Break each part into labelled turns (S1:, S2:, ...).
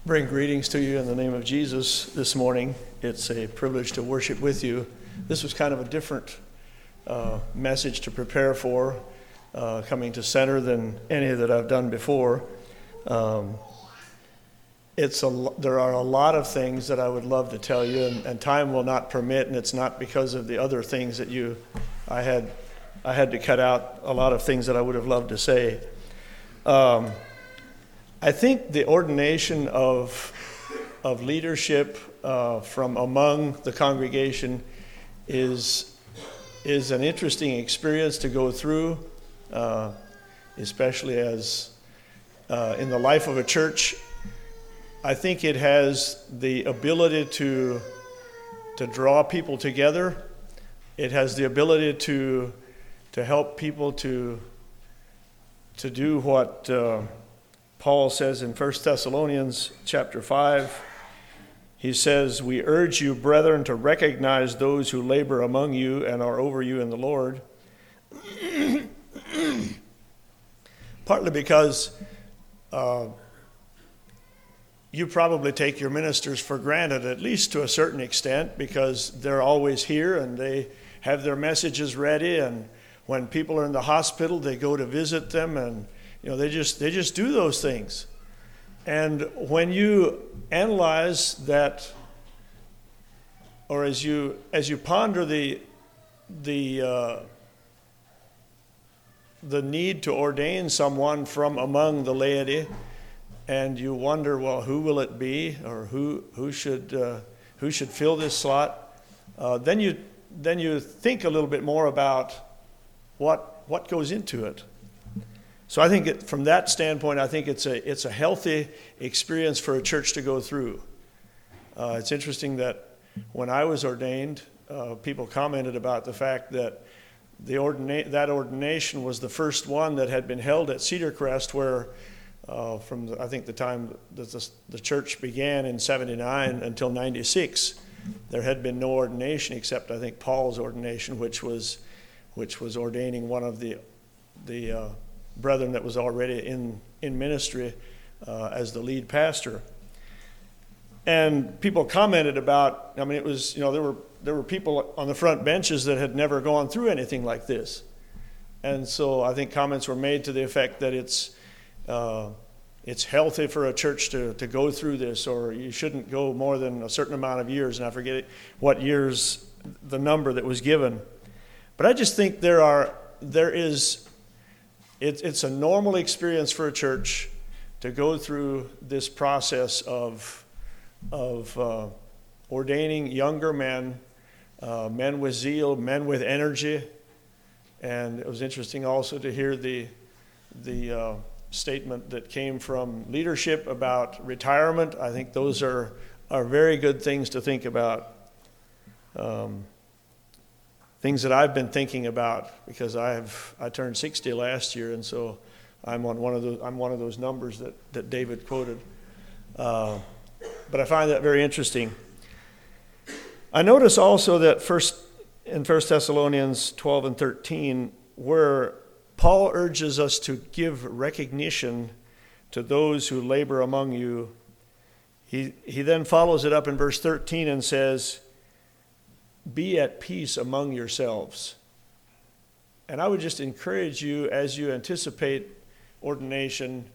S1: Bring greetings to you in the name of Jesus this morning. It's a privilege to worship with you. This was kind of a different message to prepare for, coming to center than any that I've done before. There are a lot of things that I would love to tell you, and time will not permit, and it's not because of the other things that I had to cut out a lot of things that I would have loved to say. I think the ordination of leadership from among the congregation is an interesting experience to go through, especially as in the life of a church. I think it has the ability to draw people together. It has the ability to help people to do what Paul says in 1 Thessalonians chapter 5. He says, "We urge you, brethren, to recognize those who labor among you and are over you in the Lord." Partly because you probably take your ministers for granted, at least to a certain extent, because they're always here and they have their messages ready, and when people are in the hospital, they go to visit them, and they just do those things. And when you analyze that, or as you ponder the need to ordain someone from among the laity, and you wonder, well, who will it be, or who should fill this slot? Then you think a little bit more about what goes into it. So I think from that standpoint, I think it's a healthy experience for a church to go through. It's interesting that when I was ordained, people commented about the fact that that ordination was the first one that had been held at Cedar Crest, where I think the time that the church began in 79 until 96, there had been no ordination except, I think, Paul's ordination, which was ordaining one of the brethren that was already in ministry as the lead pastor. And people commented about, it was, there were people on the front benches that had never gone through anything like this. And so I think comments were made to the effect that it's healthy for a church to go through this, or you shouldn't go more than a certain amount of years, and I forget what years, the number that was given. But I just think it's a normal experience for a church to go through this process of ordaining younger men, men with zeal, men with energy. And it was interesting also to hear the statement that came from leadership about retirement. I think those are very good things to think about. Things that I've been thinking about, because I turned 60 last year, and so I'm one of those numbers that David quoted. But I find that very interesting. I notice also that in 1 Thessalonians 12 and 13, where Paul urges us to give recognition to those who labor among you, he then follows it up in verse 13 and says, "Be at peace among yourselves." And I would just encourage you, as you anticipate ordination,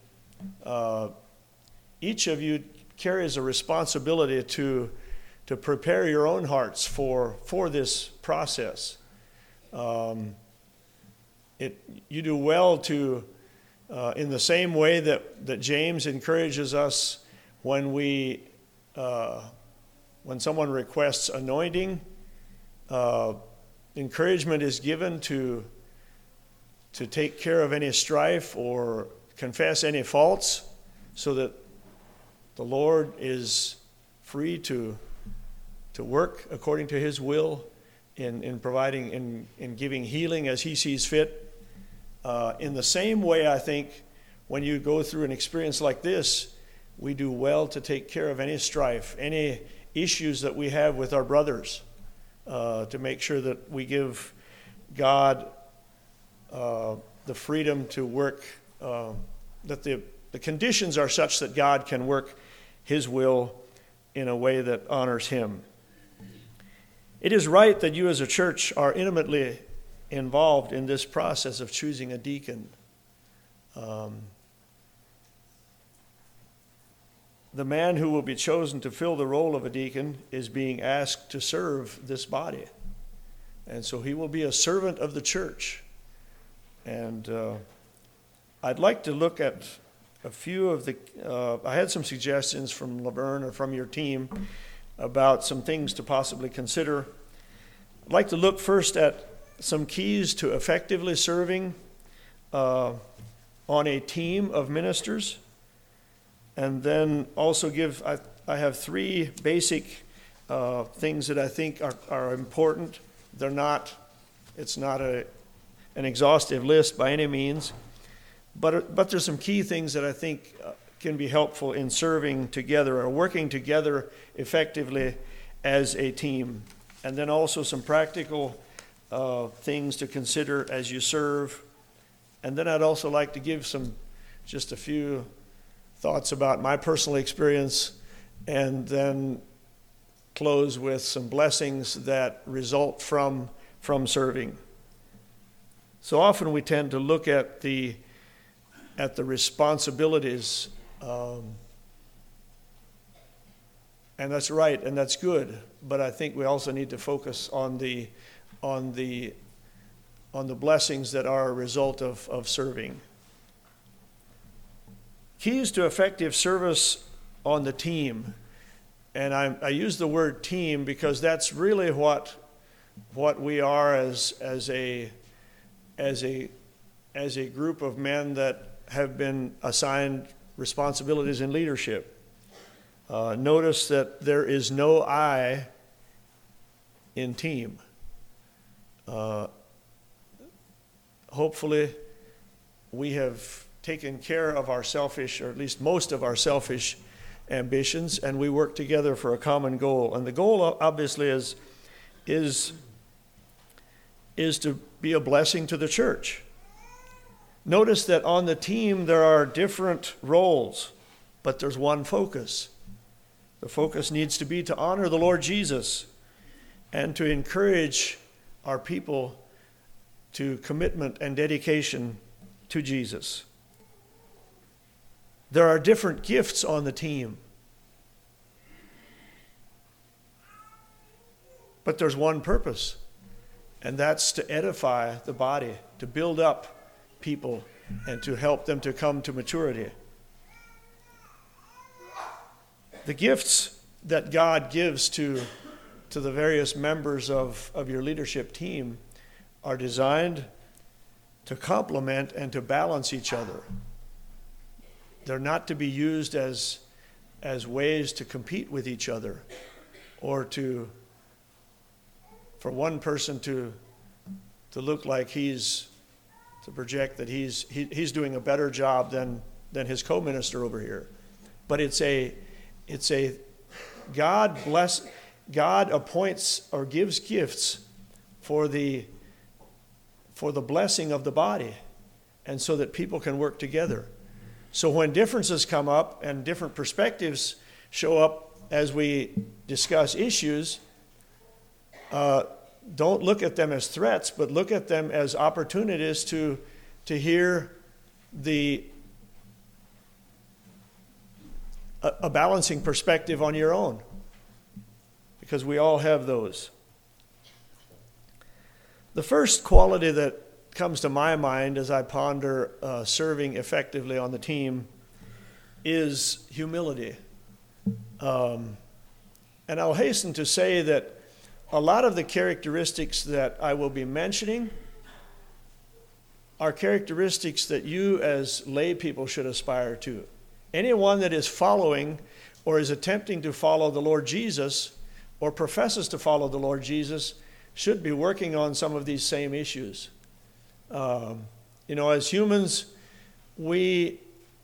S1: each of you carries a responsibility to prepare your own hearts for this process. You do well to, in the same way that James encourages us when someone requests anointing, encouragement is given to take care of any strife or confess any faults, so that the Lord is free to work according to his will in providing, in giving healing as he sees fit. In the same way, I think, when you go through an experience like this, we do well to take care of any strife, any issues that we have with our brothers, to make sure that we give God the freedom to work, that the conditions are such that God can work His will in a way that honors Him. It is right that you as a church are intimately involved in this process of choosing a deacon. The man who will be chosen to fill the role of a deacon is being asked to serve this body. And so he will be a servant of the church. And I'd like to look at a few of the, I had some suggestions from Laverne or from your team about some things to possibly consider. I'd like to look first at some keys to effectively serving on a team of ministers. And then also I have three basic things that I think are important. It's not an exhaustive list by any means, but there's some key things that I think can be helpful in serving together or working together effectively as a team. And then also some practical things to consider as you serve. And then I'd also like to give just a few thoughts about my personal experience, and then close with some blessings that result from serving. So often we tend to look at the responsibilities, and that's right and that's good. But I think we also need to focus on the blessings that are a result of serving. Keys to effective service on the team. And I use the word team because that's really what we are as a group of men that have been assigned responsibilities in leadership. Notice that there is no I in team. Hopefully we have taken care of our selfish, or at least most of our selfish ambitions, and we work together for a common goal. And the goal obviously is to be a blessing to the church. Notice that on the team there are different roles, but there's one focus. The focus needs to be to honor the Lord Jesus and to encourage our people to commitment and dedication to Jesus. There are different gifts on the team, but there's one purpose, and that's to edify the body, to build up people, and to help them to come to maturity. The gifts that God gives to the various members of your leadership team are designed to complement and to balance each other. They're not to be used as ways to compete with each other, or for one person to look like to project that he's doing a better job than his co-minister over here. But it's a God appoints or gives gifts for the blessing of the body, and so that people can work together. So when differences come up and different perspectives show up as we discuss issues, don't look at them as threats, but look at them as opportunities to hear a balancing perspective on your own, because we all have those. The first quality that comes to my mind as I ponder serving effectively on the team is humility. And I'll hasten to say that a lot of the characteristics that I will be mentioning are characteristics that you as lay people should aspire to. Anyone that is following or is attempting to follow the Lord Jesus or professes to follow the Lord Jesus should be working on some of these same issues. As humans, we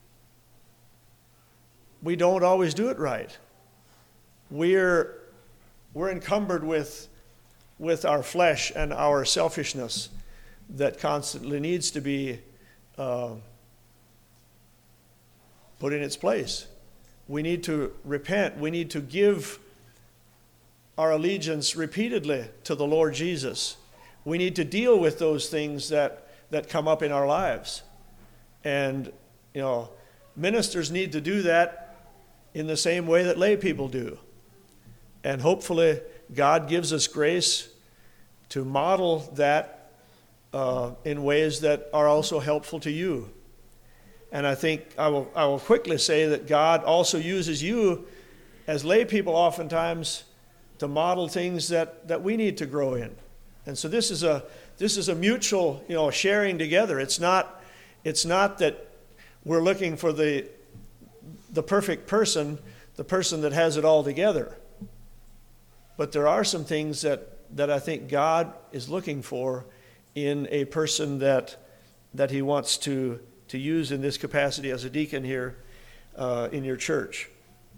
S1: don't always do it right. We're encumbered with our flesh and our selfishness that constantly needs to be put in its place. We need to repent. We need to give our allegiance repeatedly to the Lord Jesus. We need to deal with those things that come up in our lives. And, ministers need to do that in the same way that lay people do. And hopefully God gives us grace to model that in ways that are also helpful to you. And I think I will quickly say that God also uses you as lay people oftentimes to model things that we need to grow in. And so this is a mutual, sharing together. It's not that we're looking for the perfect person, the person that has it all together. But there are some things that I think God is looking for in a person that he wants to use in this capacity as a deacon here in your church.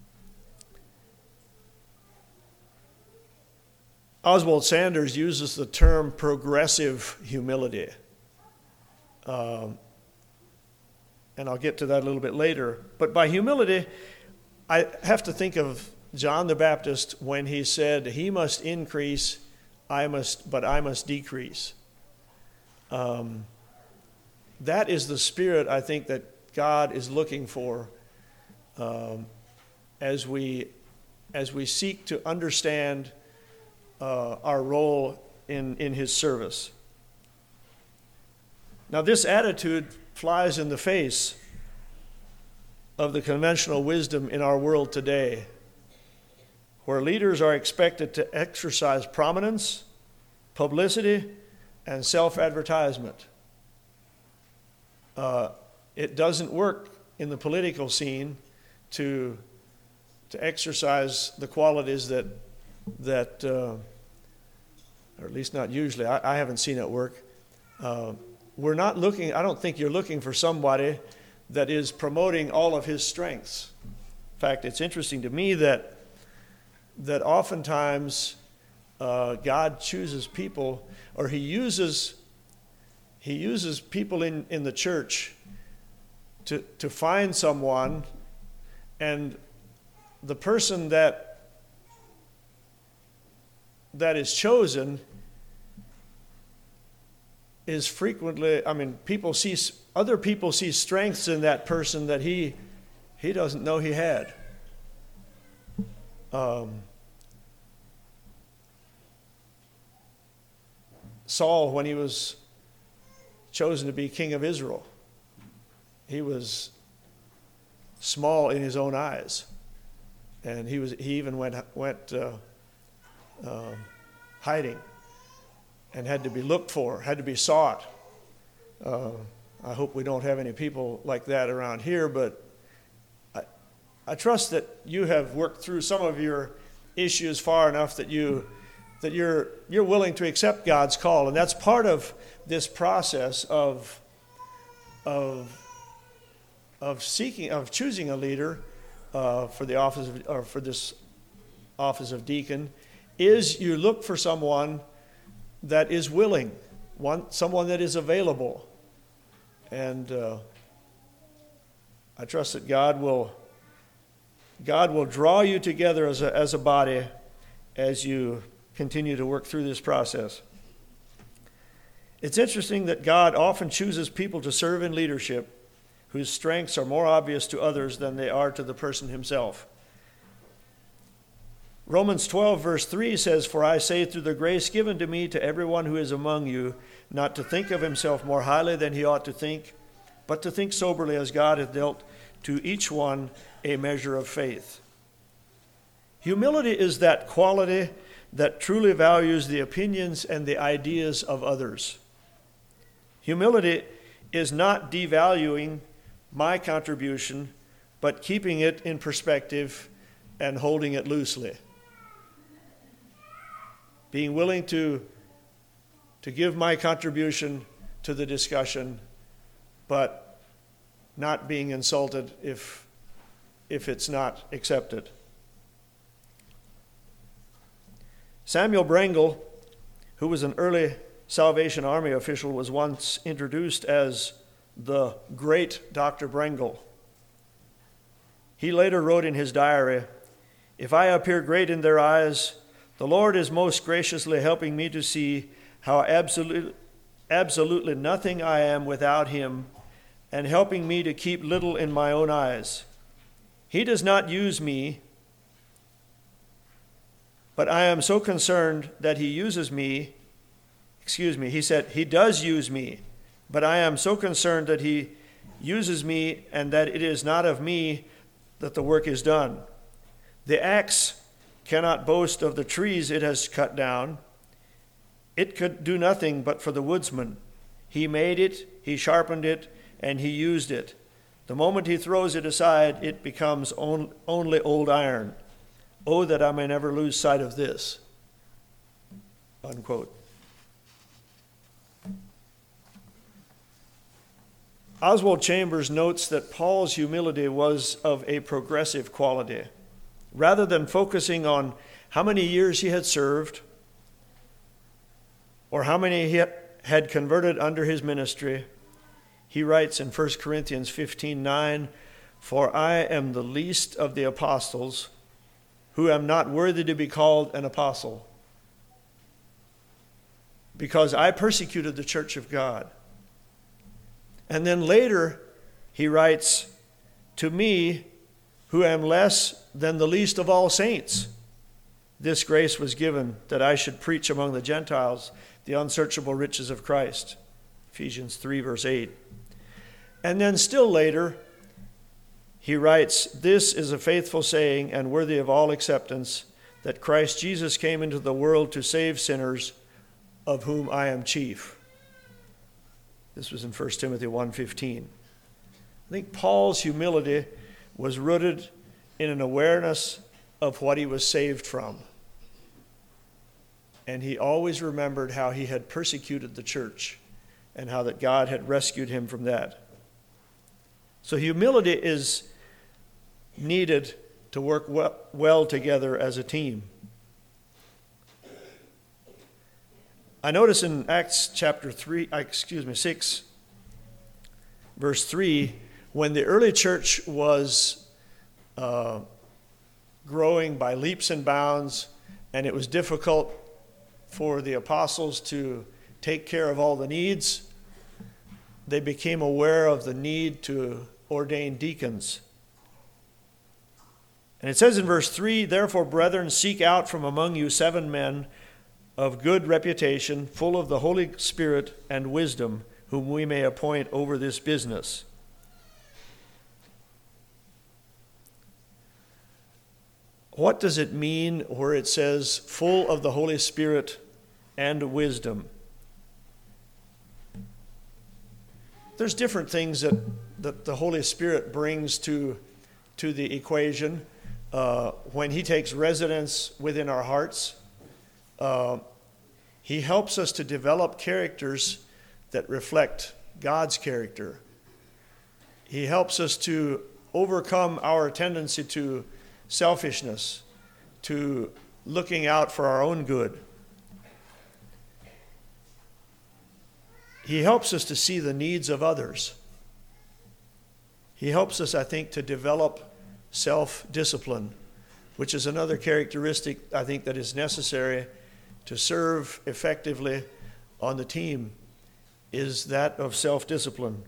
S1: Oswald Sanders uses the term progressive humility. And I'll get to that a little bit later. But by humility, I have to think of John the Baptist when he said, "He must increase, but I must decrease." That is the spirit, I think, that God is looking for as we seek to understand our role in his service. Now, this attitude flies in the face of the conventional wisdom in our world today, where leaders are expected to exercise prominence, publicity, and self-advertisement. It doesn't work in the political scene to exercise the qualities that or at least not usually. I haven't seen it work. We're not looking. I don't think you're looking for somebody that is promoting all of his strengths. In fact, it's interesting to me that oftentimes God chooses people, or He uses people in the church to find someone, and the person that is chosen is frequently, other people see strengths in that person that he doesn't know he had. Saul, when he was chosen to be king of Israel, he was small in his own eyes, and he even went hiding, and had to be looked for, had to be sought. I hope we don't have any people like that around here, but I trust that you have worked through some of your issues far enough that you're willing to accept God's call, and that's part of this process of choosing a leader for the office or for this office of deacon. Is you look for someone that is willing, someone that is available, and I trust that God will draw you together as a body as you continue to work through this process. It's interesting that God often chooses people to serve in leadership whose strengths are more obvious to others than they are to the person himself. Romans 12, verse 3 says, "For I say through the grace given to me to everyone who is among you, not to think of himself more highly than he ought to think, but to think soberly as God hath dealt to each one a measure of faith." Humility is that quality that truly values the opinions and the ideas of others. Humility is not devaluing my contribution, but keeping it in perspective and holding it loosely. Being willing to give my contribution to the discussion, but not being insulted if it's not accepted. Samuel Brengle, who was an early Salvation Army official, was once introduced as the great Dr. Brengle. He later wrote in his diary, "If I appear great in their eyes, the Lord is most graciously helping me to see how absolutely nothing I am without him, and helping me to keep little in my own eyes. He does not use me, but I am so concerned that he uses me." He said, "He does use me, but I am so concerned that he uses me and that it is not of me that the work is done. The axe cannot boast of the trees it has cut down. It could do nothing but for the woodsman. He made it, he sharpened it, and he used it. The moment he throws it aside, it becomes only old iron. Oh, that I may never lose sight of this." Unquote. Oswald Chambers notes that Paul's humility was of a progressive quality. Rather than focusing on how many years he had served or how many he had converted under his ministry, he writes in 1 Corinthians 15:9, "For I am the least of the apostles, who am not worthy to be called an apostle, because I persecuted the church of God." And then later he writes, "To me, who am less than the least of all saints, this grace was given that I should preach among the Gentiles the unsearchable riches of Christ." Ephesians 3, verse 8. And then still later, he writes, "This is a faithful saying and worthy of all acceptance, that Christ Jesus came into the world to save sinners, of whom I am chief." This was in 1 Timothy 1:15. I think Paul's humility was rooted in an awareness of what he was saved from. And he always remembered how he had persecuted the church and how that God had rescued him from that. So humility is needed to work well together as a team. I notice in Acts chapter 6, verse 3, when the early church was growing by leaps and bounds, and it was difficult for the apostles to take care of all the needs, they became aware of the need to ordain deacons. And it says in verse 3, "Therefore, brethren, seek out from among you 7 men of good reputation, full of the Holy Spirit and wisdom, whom we may appoint over this business." What does it mean where it says full of the Holy Spirit and wisdom? There's different things that the Holy Spirit brings to the equation when he takes residence within our hearts. He helps us to develop characters that reflect God's character. He helps us to overcome our tendency to selfishness, to looking out for our own good. He helps us to see the needs of others. He helps us, I think, to develop self-discipline, which is another characteristic, I think, that is necessary to serve effectively on the team, is that of self-discipline.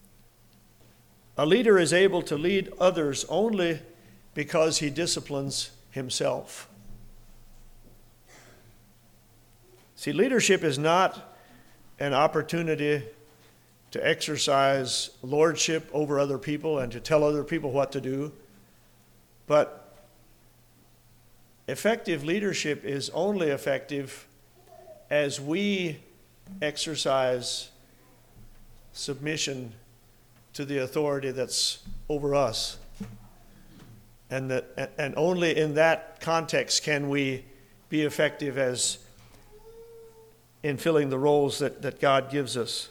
S1: A leader is able to lead others only because he disciplines himself. See, leadership is not an opportunity to exercise lordship over other people and to tell other people what to do, but effective leadership is only effective as we exercise submission to the authority that's over us. And only in that context can we be effective as in filling the roles that God gives us.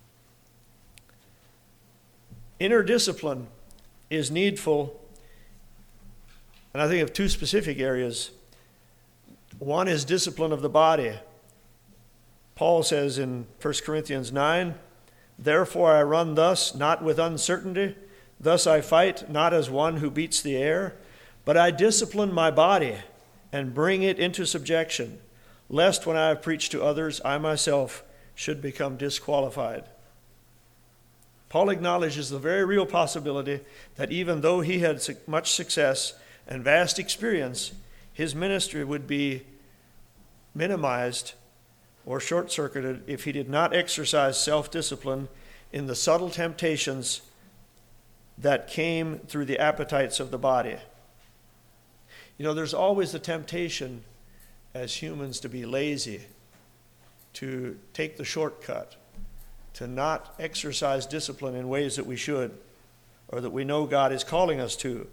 S1: Inner discipline is needful, and I think of 2 specific areas. One is discipline of the body. Paul says in 1 Corinthians 9, "Therefore I run thus, not with uncertainty. Thus I fight not as one who beats the air, but I discipline my body and bring it into subjection, lest when I have preached to others, I myself should become disqualified. Paul acknowledges the very real possibility that even though he had much success and vast experience, his ministry would be minimized or short-circuited if he did not exercise self-discipline in the subtle temptations that came through the appetites of the body. You know, there's always the temptation as humans to be lazy, to take the shortcut, to not exercise discipline in ways that we should, or that we know God is calling us to.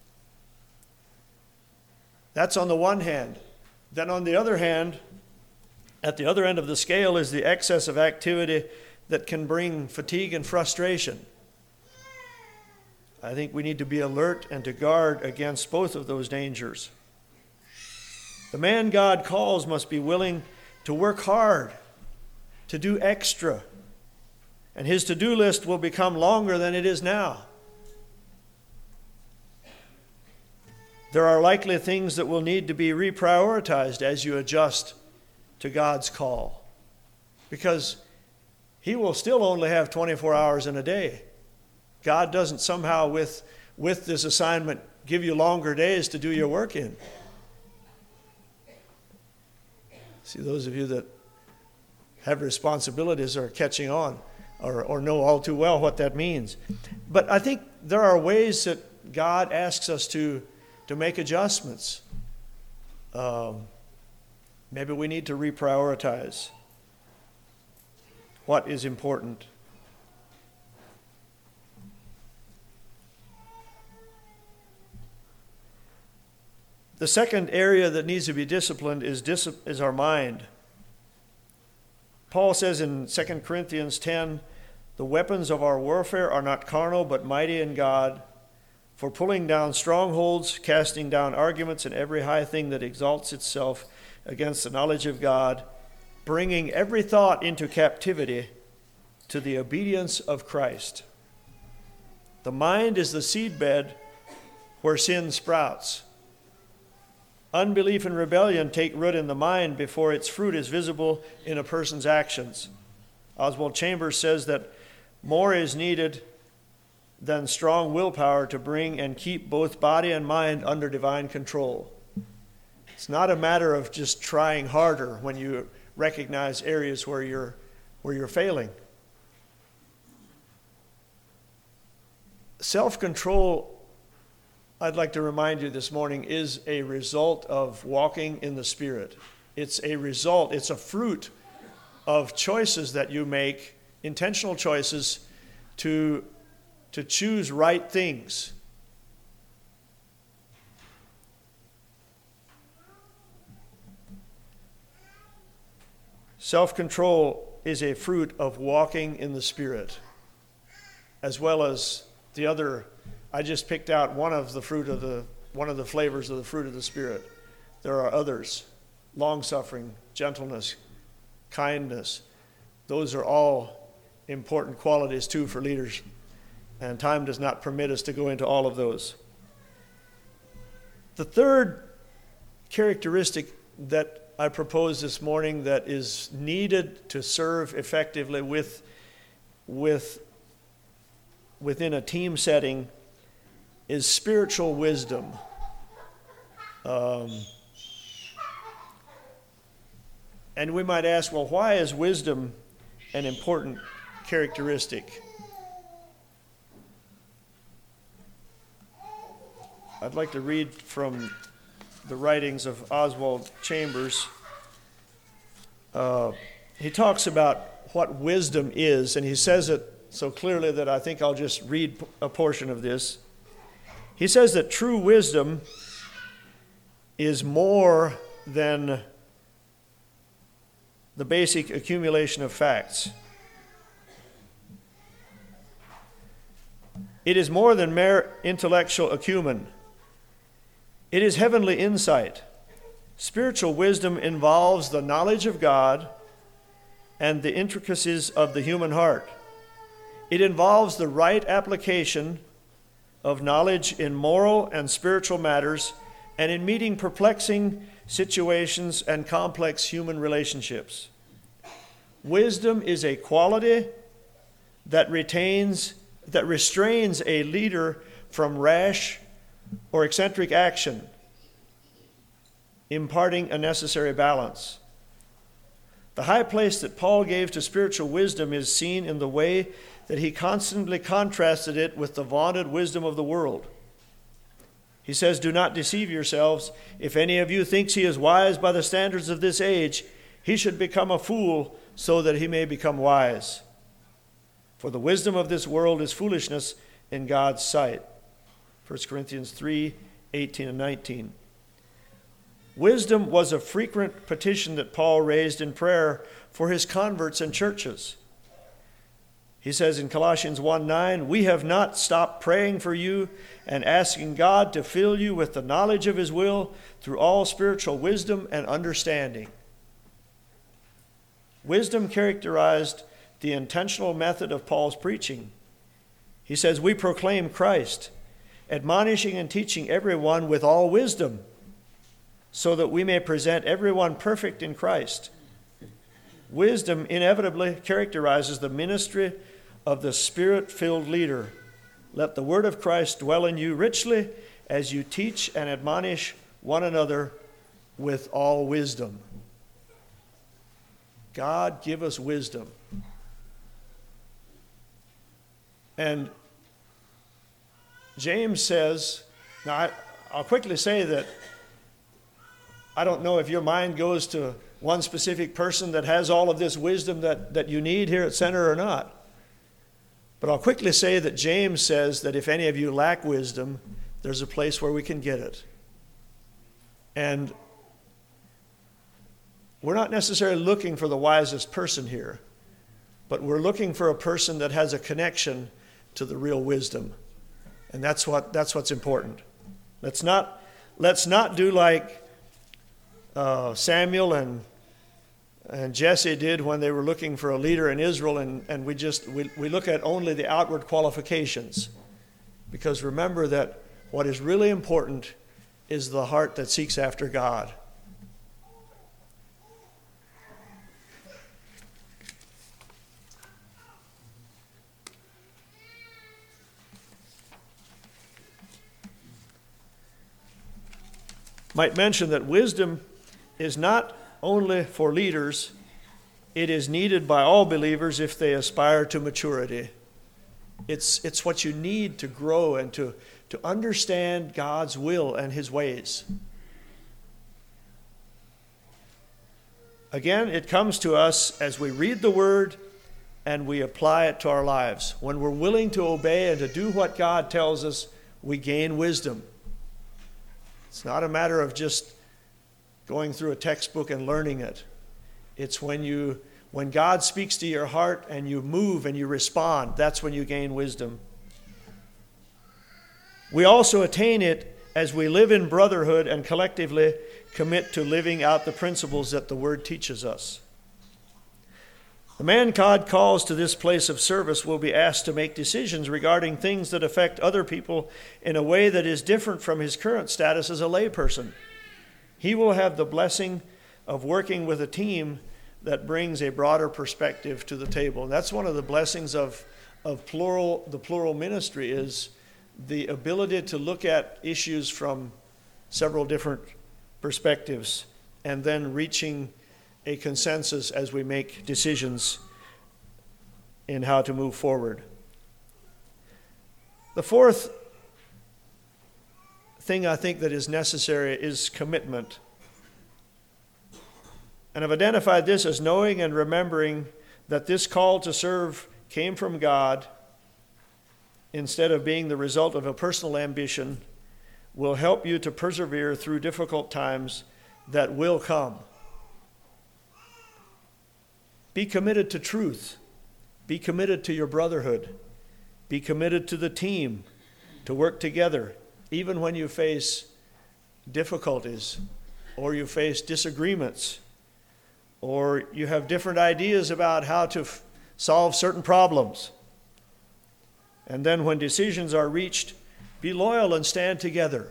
S1: That's on the one hand. Then on the other hand, at the other end of the scale is the excess of activity that can bring fatigue and frustration. I think we need to be alert and to guard against both of those dangers. The man God calls must be willing to work hard, to do extra, and his to-do list will become longer than it is now. There are likely things that will need to be reprioritized as you adjust to God's call, because he will still only have 24 hours in a day. God doesn't somehow with this assignment give you longer days to do your work in. See, those of you that have responsibilities are catching on or know all too well what that means. But I think there are ways that God asks us to make adjustments. Maybe we need to reprioritize what is important. The second area that needs to be disciplined is our mind. Paul says in 2 Corinthians 10, "The weapons of our warfare are not carnal, but mighty in God, for pulling down strongholds, casting down arguments and every high thing that exalts itself against the knowledge of God, bringing every thought into captivity to the obedience of Christ." The mind is the seedbed where sin sprouts. Unbelief and rebellion take root in the mind before its fruit is visible in a person's actions. Oswald Chambers says that more is needed than strong willpower to bring and keep both body and mind under divine control. It's not a matter of just trying harder when you recognize areas where you're failing. Self-control, I'd like to remind you this morning, is a result of walking in the Spirit. It's a result, it's a fruit of choices that you make, intentional choices to choose right things. Self-control is a fruit of walking in the Spirit, as well as the other. I just picked out one of the flavors of the fruit of the Spirit. There are others: long-suffering, gentleness, kindness. Those are all important qualities too for leaders, and time does not permit us to go into all of those. The third characteristic that I propose this morning that is needed to serve effectively within a team setting is spiritual wisdom. And we might ask, well, why is wisdom an important characteristic? I'd like to read from the writings of Oswald Chambers. He talks about what wisdom is, and he says it so clearly that I think I'll just read a portion of this. He says that true wisdom is more than the basic accumulation of facts. It is more than mere intellectual acumen. It is heavenly insight. Spiritual wisdom involves the knowledge of God and the intricacies of the human heart. It involves the right application of knowledge in moral and spiritual matters and in meeting perplexing situations and complex human relationships. Wisdom is a quality that restrains a leader from rash or eccentric action, imparting a necessary balance. The high place that Paul gave to spiritual wisdom is seen in the way that he constantly contrasted it with the vaunted wisdom of the world. He says, "Do not deceive yourselves. If any of you thinks he is wise by the standards of this age, he should become a fool so that he may become wise. For the wisdom of this world is foolishness in God's sight." 1 Corinthians 3:18 and 19. Wisdom was a frequent petition that Paul raised in prayer for his converts and churches. He says in Colossians 1:9, "We have not stopped praying for you and asking God to fill you with the knowledge of his will through all spiritual wisdom and understanding." Wisdom characterized the intentional method of Paul's preaching. He says, "We proclaim Christ, admonishing and teaching everyone with all wisdom, so that we may present everyone perfect in Christ." Wisdom inevitably characterizes the ministry of the Spirit-filled leader. Let the word of Christ dwell in you richly as you teach and admonish one another with all wisdom. God, give us wisdom. And James says, now I'll quickly say that I don't know if your mind goes to one specific person that has all of this wisdom that you need here at Center or not. But I'll quickly say that James says that if any of you lack wisdom, there's a place where we can get it. And we're not necessarily looking for the wisest person here, but we're looking for a person that has a connection to the real wisdom. And that's what's important. Let's not do like Samuel and Jesse did when they were looking for a leader in Israel, and we look at only the outward qualifications. Because remember that what is really important is the heart that seeks after God. Might mention that wisdom is not only for leaders, it is needed by all believers if they aspire to maturity. It's what you need to grow and to understand God's will and his ways. Again, it comes to us as we read the word and we apply it to our lives. When we're willing to obey and to do what God tells us, we gain wisdom. It's not a matter of just going through a textbook and learning it. It's when God speaks to your heart and you move and you respond, that's when you gain wisdom. We also attain it as we live in brotherhood and collectively commit to living out the principles that the Word teaches us. The man God calls to this place of service will be asked to make decisions regarding things that affect other people in a way that is different from his current status as a layperson. He will have the blessing of working with a team that brings a broader perspective to the table. And that's one of the blessings of the plural ministry, is the ability to look at issues from several different perspectives and then reaching a consensus as we make decisions in how to move forward. The fourth thing I think that is necessary is commitment. And I've identified this as knowing and remembering that this call to serve came from God instead of being the result of a personal ambition will help you to persevere through difficult times that will come. Be committed to truth. Be committed to your brotherhood. Be committed to the team, to work together, even when you face difficulties or you face disagreements or you have different ideas about how to solve certain problems. And then when decisions are reached, Be loyal and stand together.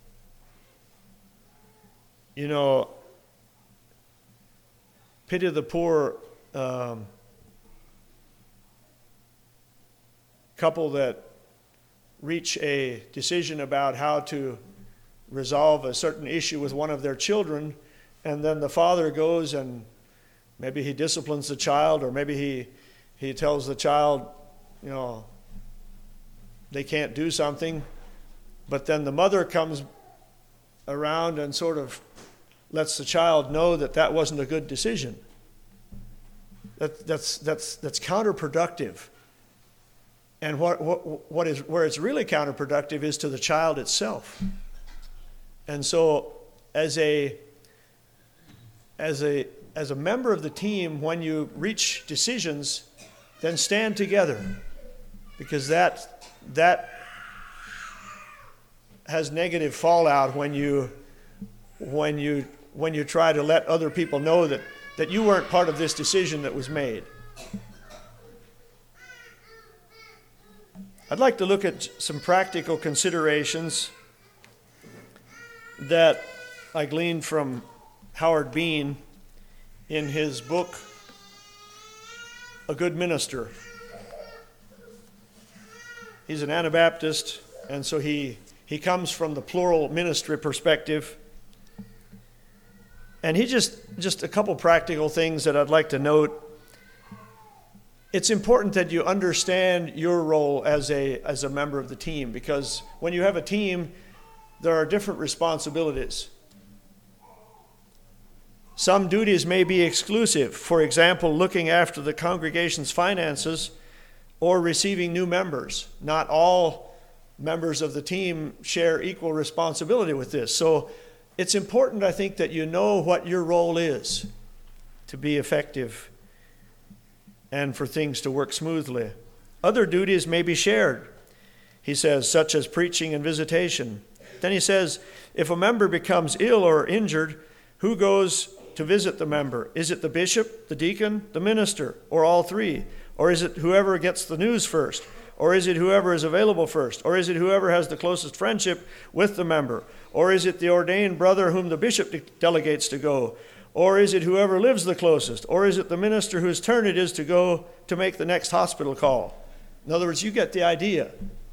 S1: You know, pity the poor couple that reach a decision about how to resolve a certain issue with one of their children, and then the father goes and maybe he disciplines the child, or maybe he tells the child, you know, they can't do something, but then the mother comes around and sort of lets the child know that that wasn't a good decision. That's counterproductive. And where it's really counterproductive is to the child itself. And so as a member of the team, when you reach decisions, then stand together, because that has negative fallout when you try to let other people know that you weren't part of this decision that was made. I'd like to look at some practical considerations that I gleaned from Howard Bean in his book, A Good Minister. He's an Anabaptist, and so he comes from the plural ministry perspective. And he just a couple practical things that I'd like to note. It's important that you understand your role as a member of the team, because when you have a team, there are different responsibilities. Some duties may be exclusive. For example, looking after the congregation's finances or receiving new members. Not all members of the team share equal responsibility with this. So it's important, I think, that you know what your role is to be effective and for things to work smoothly. Other duties may be shared, he says, such as preaching and visitation. Then he says, if a member becomes ill or injured, who goes to visit the member? Is it the bishop, the deacon, the minister, or all three? Or is it whoever gets the news first? Or is it whoever is available first? Or is it whoever has the closest friendship with the member? Or is it the ordained brother whom the bishop delegates to go? Or is it whoever lives the closest? Or is it the minister whose turn it is to go to make the next hospital call? In other words, you get the idea.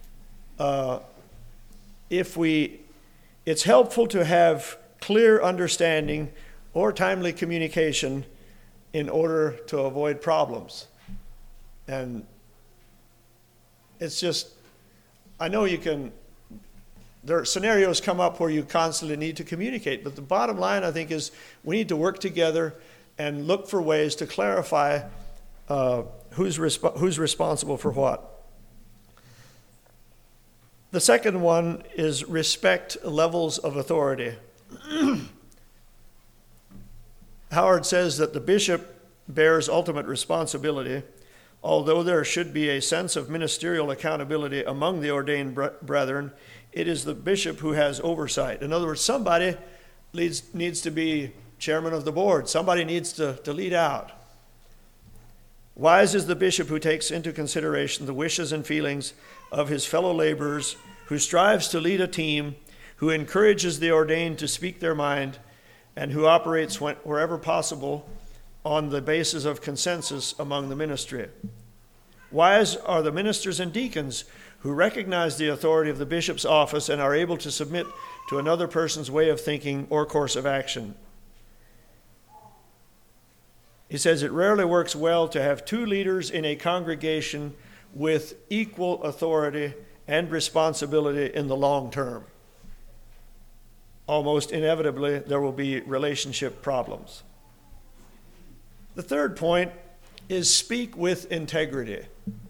S1: It's helpful to have clear understanding or timely communication in order to avoid problems. And it's just, I know there are scenarios come up where you constantly need to communicate, but the bottom line, I think, is we need to work together and look for ways to clarify who's responsible for what. The second one is respect levels of authority. Howard says that the bishop bears ultimate responsibility, although there should be a sense of ministerial accountability among the ordained brethren. It is the bishop who has oversight. In other words, somebody needs to be chairman of the board. Somebody needs to lead out. Wise is the bishop who takes into consideration the wishes and feelings of his fellow laborers, who strives to lead a team, who encourages the ordained to speak their mind, and who operates wherever possible on the basis of consensus among the ministry. Wise are the ministers and deacons who recognize the authority of the bishop's office and are able to submit to another person's way of thinking or course of action. He says it rarely works well to have two leaders in a congregation with equal authority and responsibility in the long term. Almost inevitably, there will be relationship problems. The third point is speak with integrity.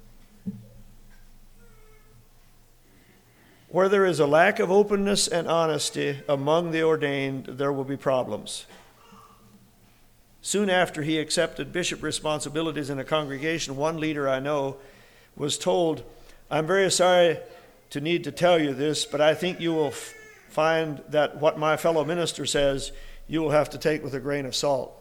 S1: Where there is a lack of openness and honesty among the ordained, there will be problems. Soon after he accepted bishop responsibilities in a congregation, one leader I know was told, "I'm very sorry to need to tell you this, but I think you will find that what my fellow minister says, you will have to take with a grain of salt."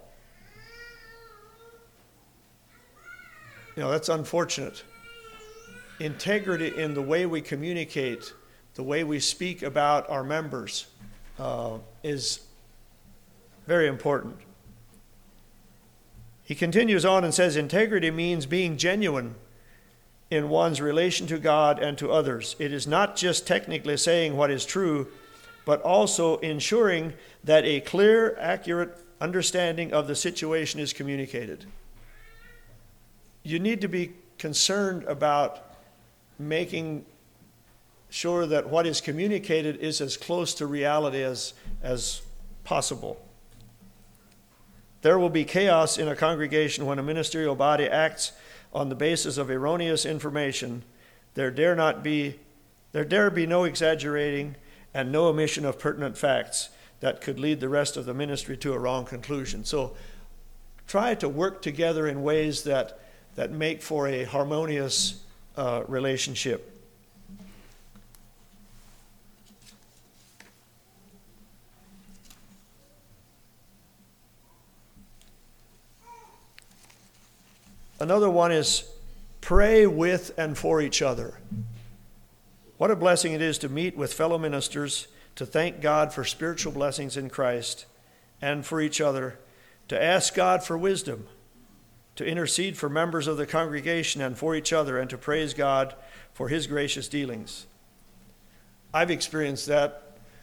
S1: You know, that's unfortunate. Integrity in the way we communicate the way we speak about our members is very important. He continues on and says, integrity means being genuine in one's relation to God and to others. It is not just technically saying what is true, but also ensuring that a clear, accurate understanding of the situation is communicated. You need to be concerned about making sure that what is communicated is as close to reality as possible. There will be chaos in a congregation when a ministerial body acts on the basis of erroneous information. There dare be no exaggerating and no omission of pertinent facts that could lead the rest of the ministry to a wrong conclusion. So try to work together in ways that make for a harmonious relationship. Another one is pray with and for each other. What a blessing it is to meet with fellow ministers, to thank God for spiritual blessings in Christ and for each other, to ask God for wisdom, to intercede for members of the congregation and for each other, and to praise God for his gracious dealings. I've experienced that.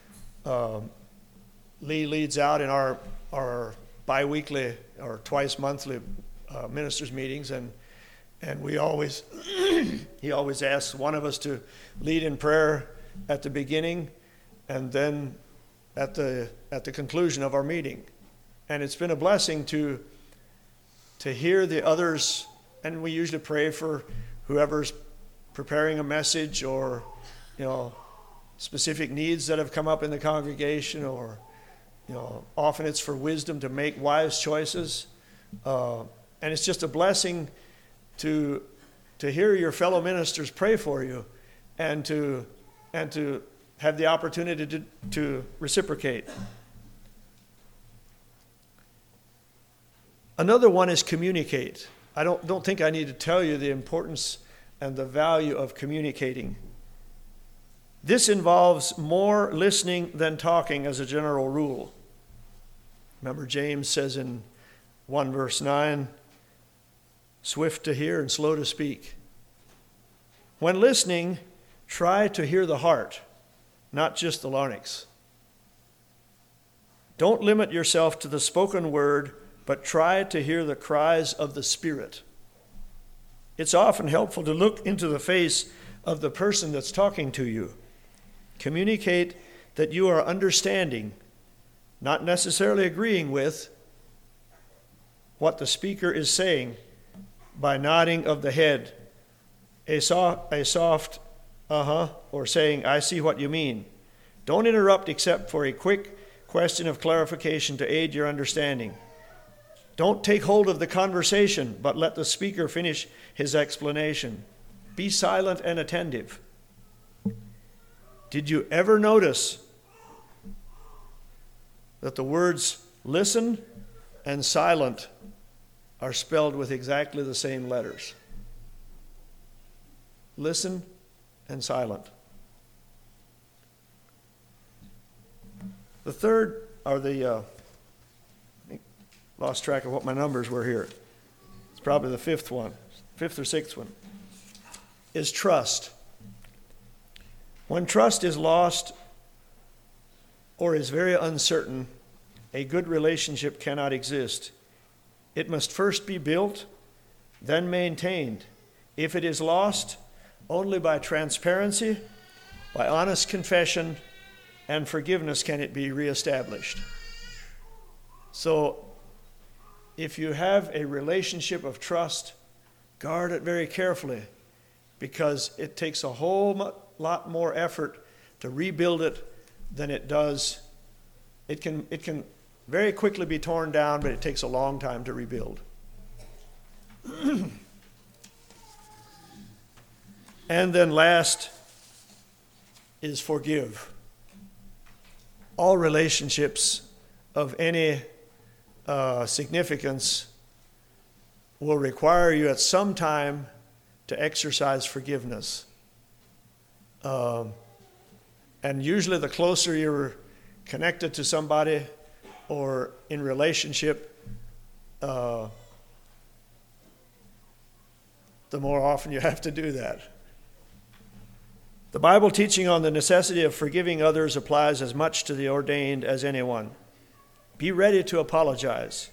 S1: Lee leads out in our biweekly or twice monthly ministers meetings, and we always he always asks one of us to lead in prayer at the beginning and then at the conclusion of our meeting. And it's been a blessing to hear the others, and we usually pray for whoever's preparing a message or specific needs that have come up in the congregation, or often it's for wisdom to make wise choices. And it's just a blessing to hear your fellow ministers pray for you, and to have the opportunity to reciprocate. Another one is communicate. I don't think I need to tell you the importance and the value of communicating. This involves more listening than talking as a general rule. Remember, James says in 1 verse 9, swift to hear and slow to speak. When listening, try to hear the heart, not just the larynx. Don't limit yourself to the spoken word, but try to hear the cries of the Spirit. It's often helpful to look into the face of the person that's talking to you. Communicate that you are understanding, not necessarily agreeing with, what the speaker is saying by nodding of the head, a soft or saying, I see what you mean. Don't interrupt except for a quick question of clarification to aid your understanding. Don't take hold of the conversation, but let the speaker finish his explanation. Be silent and attentive. Did you ever notice that the words listen and silent are spelled with exactly the same letters? Listen and silent. The third, or I lost track of what my numbers were here. It's probably the fifth or sixth one, is trust. When trust is lost or is very uncertain, a good relationship cannot exist. It must first be built, then maintained. If it is lost, only by transparency, by honest confession, and forgiveness can it be reestablished. So, if you have a relationship of trust, guard it very carefully, because it takes a whole lot more effort to rebuild it than it does. It can very quickly be torn down, but it takes a long time to rebuild. And then last is forgive. All relationships of any significance will require you at some time to exercise forgiveness. And usually the closer you're connected to somebody or in relationship, the more often you have to do that. The Bible teaching on the necessity of forgiving others applies as much to the ordained as anyone. Be ready to apologize.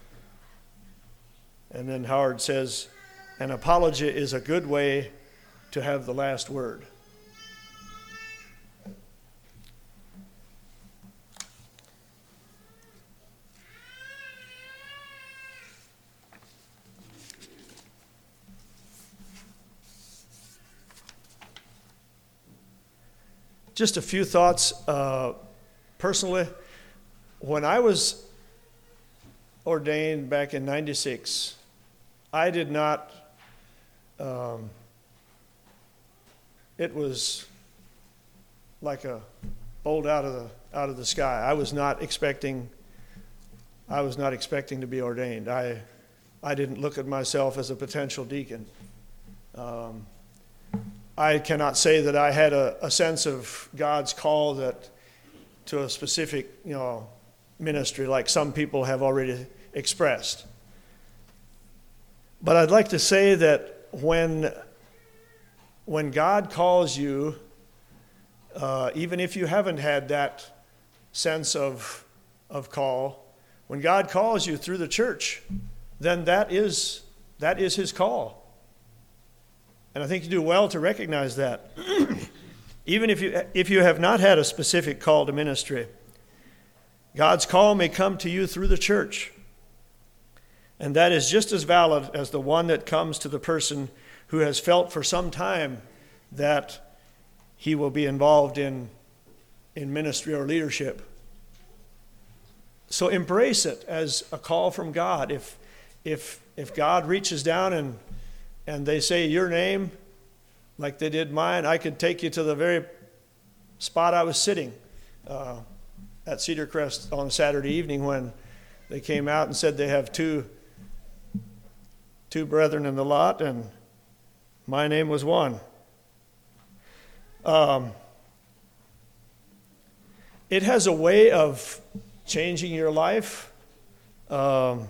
S1: And then Howard says, an apology is a good way to have the last word. Just a few thoughts personally. When I was ordained back in 96, I did not, it was like a bolt out of the sky. I was not expecting to be ordained. I didn't look at myself as a potential deacon. I cannot say that I had a sense of God's call to a specific, ministry like some people have already expressed. But I'd like to say that when God calls you, even if you haven't had that sense of call, when God calls you through the church, then that is His call. And I think you do well to recognize that. Even if you have not had a specific call to ministry, God's call may come to you through the church. And that is just as valid as the one that comes to the person who has felt for some time that he will be involved in ministry or leadership. So embrace it as a call from God. If God reaches down and they say your name, like they did mine, I could take you to the very spot I was sitting at Cedar Crest on Saturday evening when they came out and said they have two brethren in the lot, and my name was one. It has a way of changing your life. In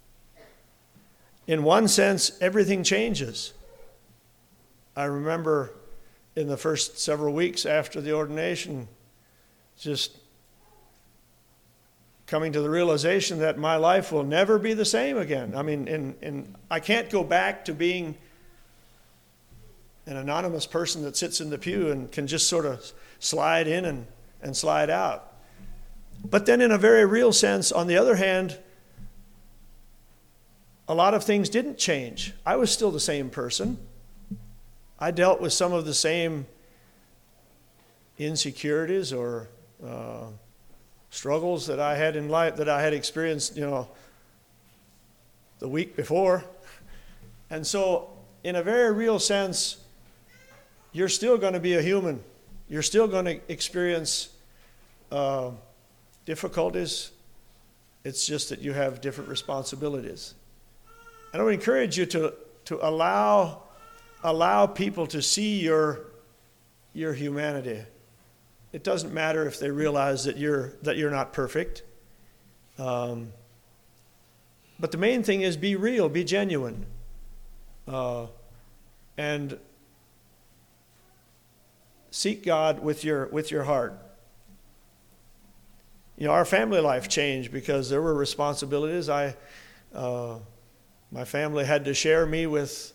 S1: one sense, everything changes. I remember in the first several weeks after the ordination, just coming to the realization that my life will never be the same again. I mean, I can't go back to being an anonymous person that sits in the pew and can just sort of slide in and slide out. But then in a very real sense, on the other hand, a lot of things didn't change. I was still the same person. I dealt with some of the same insecurities or struggles that I had in life, that I had experienced, the week before. And so, in a very real sense, you're still going to be a human. You're still going to experience difficulties. It's just that you have different responsibilities. And I would encourage you to allow people to see your humanity. It doesn't matter if they realize that you're not perfect. But the main thing is be real, be genuine. And seek God with your heart. Our family life changed because there were responsibilities. My family had to share me with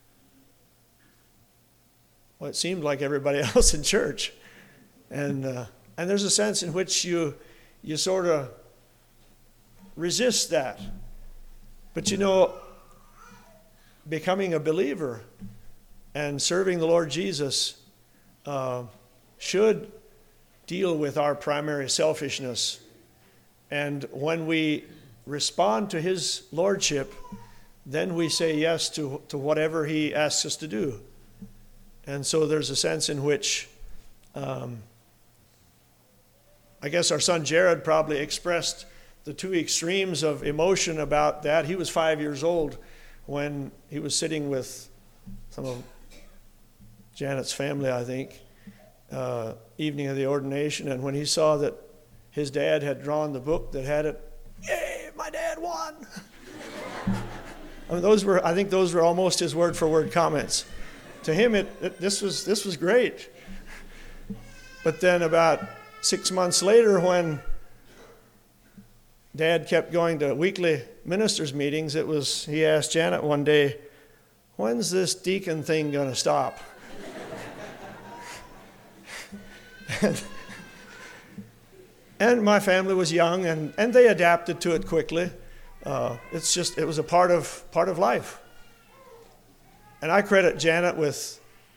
S1: what it seemed like everybody else in church. And there's a sense in which you sort of resist that. But becoming a believer and serving the Lord Jesus should deal with our primary selfishness. And when we respond to His Lordship, then we say yes to whatever He asks us to do. And so there's a sense in which I guess our son Jared probably expressed the two extremes of emotion about that. He was 5 years old when he was sitting with some of Janet's family, I think, evening of the ordination, and when he saw that his dad had drawn the book that had it, "Yay, my dad won!" I mean, I think those were almost his word-for-word comments. To him, this was great. But then about 6 months later, when Dad kept going to weekly ministers' meetings, he asked Janet one day, "When's this deacon thing going to stop?" And my family was young, and they adapted to it quickly. It was a part of life. And I credit Janet with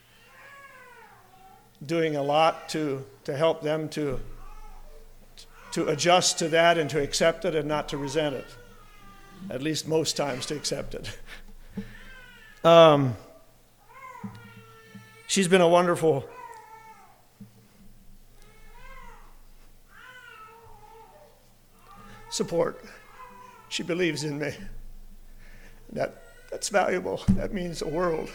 S1: doing a lot to help them to adjust to that and to accept it and not to resent it. At least most times to accept it. She's been a wonderful support. She believes in me. That's valuable. That means the world.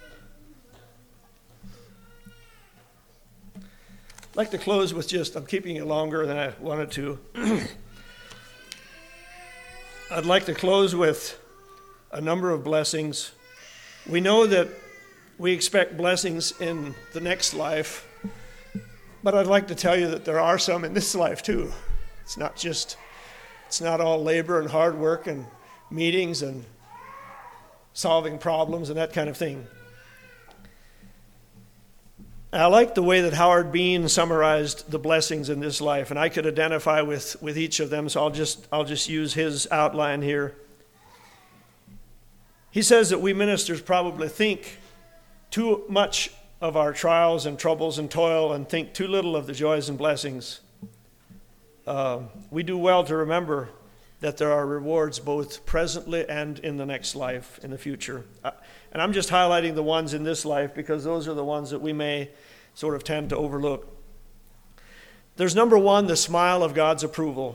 S1: I'd like to close with I'm keeping it longer than I wanted to. I'd like to close with a number of blessings. We know that we expect blessings in the next life, but I'd like to tell you that there are some in this life too. It's not all labor and hard work and meetings and solving problems and that kind of thing. I like the way that Howard Bean summarized the blessings in this life, and I could identify with each of them, so I'll just use his outline here. He says that we ministers probably think too much of our trials and troubles and toil and think too little of the joys and blessings. We do well to remember that there are rewards both presently and in the next life, in the future. And I'm just highlighting the ones in this life because those are the ones that we may sort of tend to overlook. There's number one, the smile of God's approval.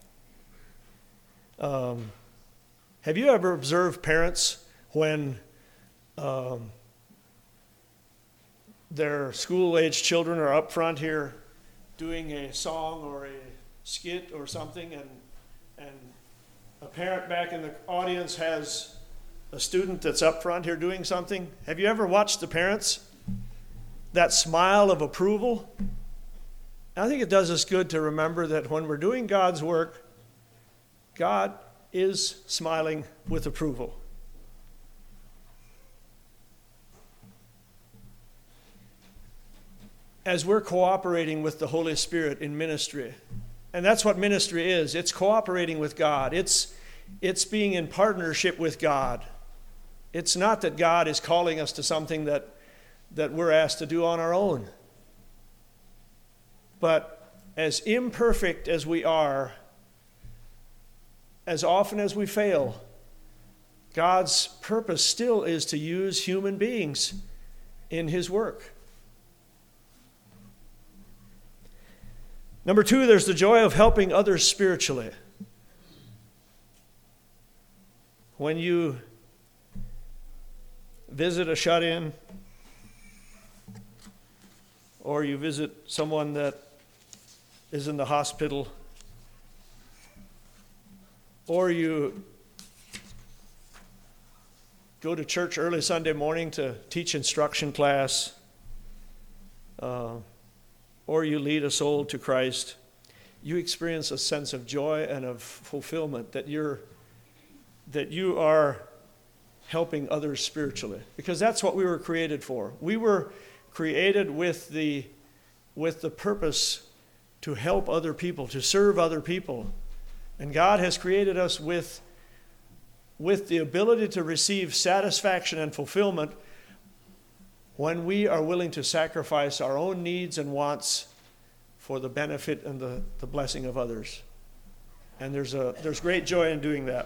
S1: Have you ever observed parents when their school-aged children are up front here doing a song or a skit or something, and a parent back in the audience has a student that's up front here doing something? Have you ever watched the parents? That smile of approval? I think it does us good to remember that when we're doing God's work, God is smiling with approval. As we're cooperating with the Holy Spirit in ministry, and that's what ministry is. It's cooperating with God. It's being in partnership with God. It's not that God is calling us to something that we're asked to do on our own. But as imperfect as we are, as often as we fail, God's purpose still is to use human beings in His work. Number two, there's the joy of helping others spiritually. When you visit a shut-in, or you visit someone that is in the hospital, or you go to church early Sunday morning to teach instruction class, or you lead a soul to Christ, you experience a sense of joy and of fulfillment that you are helping others spiritually, because that's what we were created for. We were created with the purpose to help other people, to serve other people. And God has created us with the ability to receive satisfaction and fulfillment when we are willing to sacrifice our own needs and wants for the benefit and the blessing of others. And there's great joy in doing that.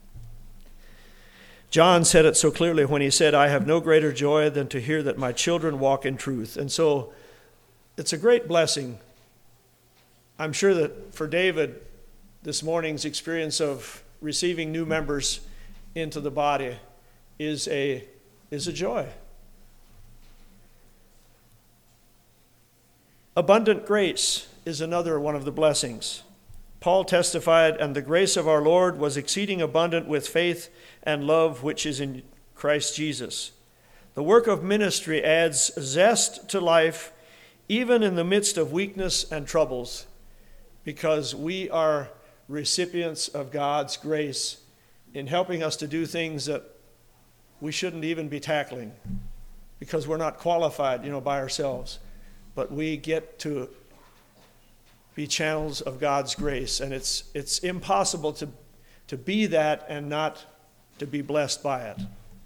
S1: John said it so clearly when he said, "I have no greater joy than to hear that my children walk in truth." And so it's a great blessing. I'm sure that for David, this morning's experience of receiving new members into the body is a joy. Abundant grace is another one of the blessings. Paul testified, "And the grace of our Lord was exceeding abundant with faith and love which is in Christ Jesus." The work of ministry adds zest to life, even in the midst of weakness and troubles, because we are recipients of God's grace in helping us to do things that we shouldn't even be tackling, because we're not qualified, by ourselves. But we get to be channels of God's grace, and it's impossible to be that and not to be blessed by it.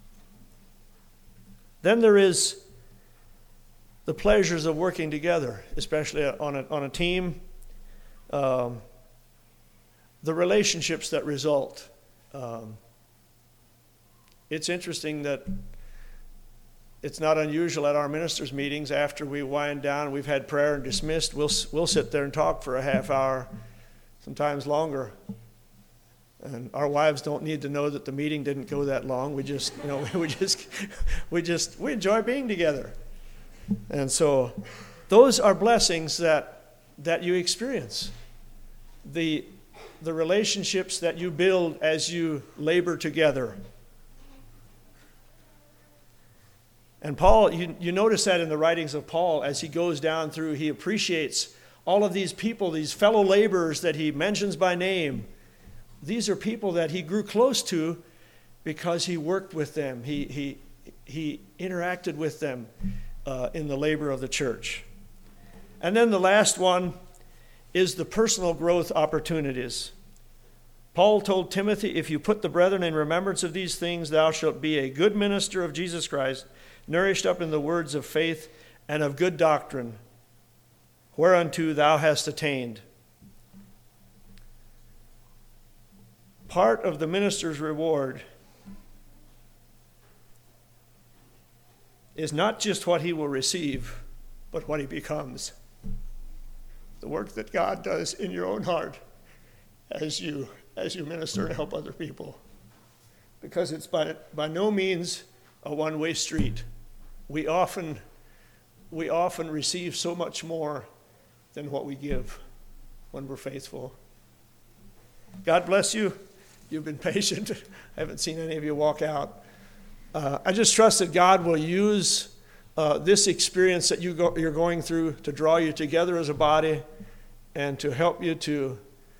S1: Then there is the pleasures of working together, especially on a team. The relationships that result. It's interesting that it's not unusual at our ministers' meetings, after we wind down, we've had prayer and dismissed, we'll sit there and talk for a half hour, sometimes longer. And our wives don't need to know that the meeting didn't go that long. We just, we enjoy being together. And so those are blessings that you experience. The relationships that you build as you labor together. And Paul, you notice that in the writings of Paul, as he goes down through, he appreciates all of these people, these fellow laborers that he mentions by name. These are people that he grew close to because he worked with them. He interacted with them in the labor of the church. And then the last one is the personal growth opportunities. Paul told Timothy, "If you put the brethren in remembrance of these things, thou shalt be a good minister of Jesus Christ, nourished up in the words of faith and of good doctrine, whereunto thou hast attained." Part of the minister's reward is not just what he will receive, but what he becomes. The work that God does in your own heart as you minister and help other people. Because it's by no means a one-way street. We often receive so much more than what we give when we're faithful. God bless you. You've been patient. I haven't seen any of you walk out. I just trust that God will use this experience that you're going through to draw you together as a body and to help you to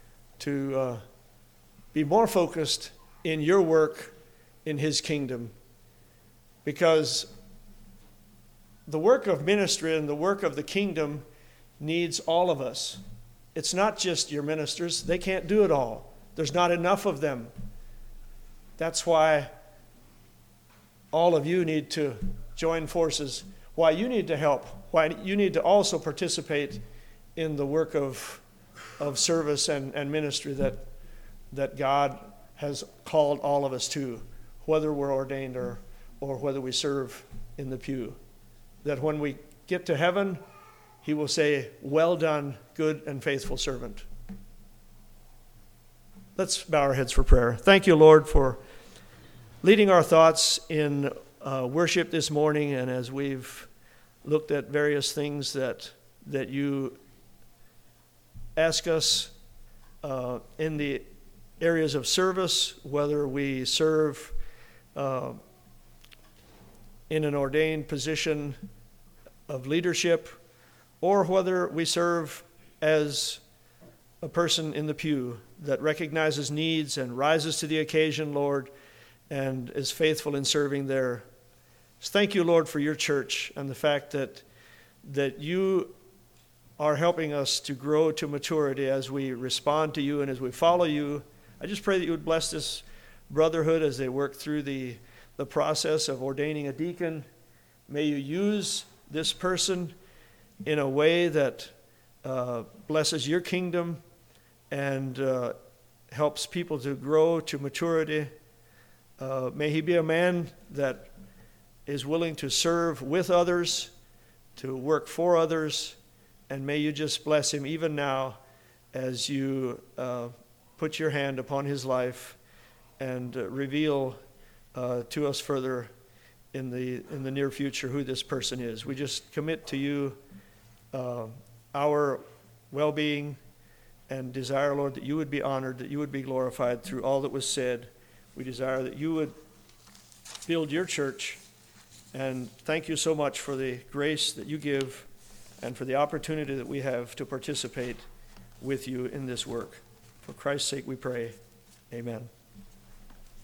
S1: be more focused in your work in His kingdom. Because the work of ministry and the work of the kingdom needs all of us. It's not just your ministers. They can't do it all. There's not enough of them. That's why all of you need to join forces, why you need to help, why you need to also participate in the work of service and ministry that God has called all of us to, whether we're ordained or whether we serve in the pew. That when we get to heaven, He will say, "Well done, good and faithful servant." Let's bow our heads for prayer. Thank you, Lord, for leading our thoughts in worship this morning, and as we've looked at various things that you ask us in the areas of service, whether we serve in an ordained position of leadership, or whether we serve as a person in the pew that recognizes needs and rises to the occasion, Lord, and is faithful in serving there. Thank you, Lord, for your church and the fact that you are helping us to grow to maturity as we respond to you and as we follow you. I just pray that you would bless this brotherhood as they work through the process of ordaining a deacon. May you use this person in a way that blesses your kingdom and helps people to grow to maturity. May he be a man that is willing to serve with others, to work for others, and may you just bless him even now as you put your hand upon his life and reveal to us further in the near future who this person is. We just commit to you our well-being and desire, Lord, that you would be honored, that you would be glorified through all that was said. We desire that you would build your church. And thank you so much for the grace that you give and for the opportunity that we have to participate with you in this work. For Christ's sake we pray. Amen.